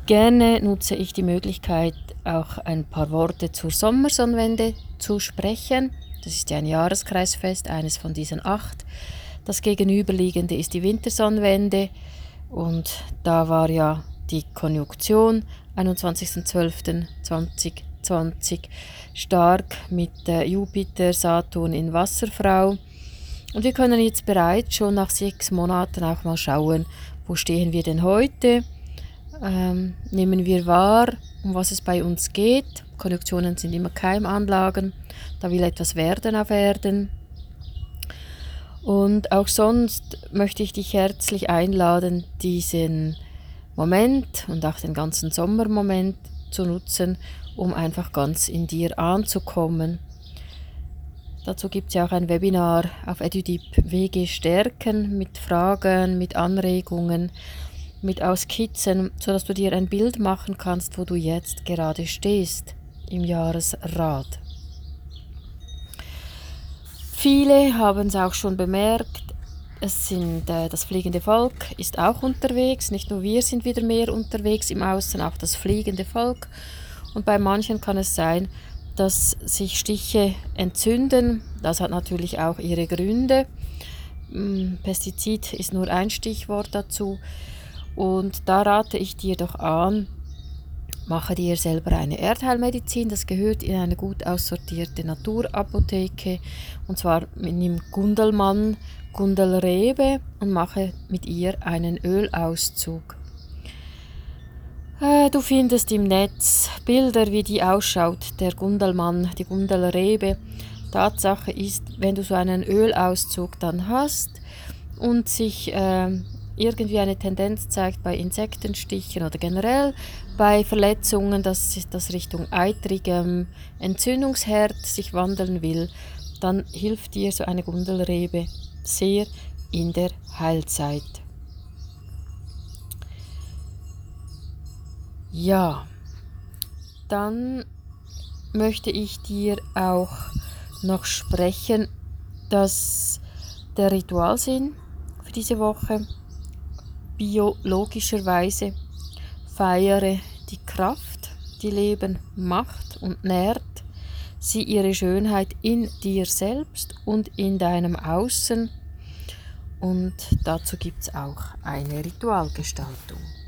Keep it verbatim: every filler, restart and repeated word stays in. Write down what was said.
Gerne nutze ich die Möglichkeit, auch ein paar Worte zur Sommersonnenwende zu sprechen. Das ist ja ein Jahreskreisfest, eines von diesen acht. Das gegenüberliegende ist die Wintersonnenwende und da war ja die Konjunktion einundzwanzigster zwölfter zweitausendzwanzig stark mit Jupiter, Saturn in Wasserfrau. Und wir können jetzt bereits schon nach sechs Monaten auch mal schauen, wo stehen wir denn heute? Ähm, nehmen wir wahr, um was es bei uns geht. Konjunktionen sind immer Keimanlagen, da will etwas werden auf Erden. Und auch sonst möchte ich dich herzlich einladen, diesen Moment und auch den ganzen Sommermoment zu nutzen, um einfach ganz in dir anzukommen. Dazu gibt es ja auch ein Webinar auf EduDeep Wege stärken mit Fragen, mit Anregungen, mit Auskizzen, sodass du dir ein Bild machen kannst, wo du jetzt gerade stehst im Jahresrat. Viele haben es auch schon bemerkt, es sind, äh, das fliegende Volk ist auch unterwegs, nicht nur wir sind wieder mehr unterwegs im Außen, auch das fliegende Volk. Und bei manchen kann es sein, dass sich Stiche entzünden, das hat natürlich auch ihre Gründe. Pestizid ist nur ein Stichwort dazu. Und da rate ich dir doch an, mache dir selber eine Erdheilmedizin. Das gehört in eine gut aussortierte Naturapotheke. Und zwar nimm Gundelmann, Gundelrebe und mache mit ihr einen Ölauszug. Äh, du findest im Netz Bilder, wie die ausschaut, der Gundelmann, die Gundelrebe. Tatsache ist, wenn du so einen Ölauszug dann hast und sich äh, irgendwie eine Tendenz zeigt bei Insektenstichen oder generell bei Verletzungen, dass das Richtung eitrigem Entzündungsherd sich wandeln will, dann hilft dir so eine Gundelrebe sehr in der Heilzeit. Ja, dann möchte ich dir auch noch sprechen, dass der Ritualsinn für diese Woche biologischerweise feiere die Kraft, die Leben macht und nährt, sieh ihre Schönheit in dir selbst und in deinem Außen und dazu gibt es auch eine Ritualgestaltung.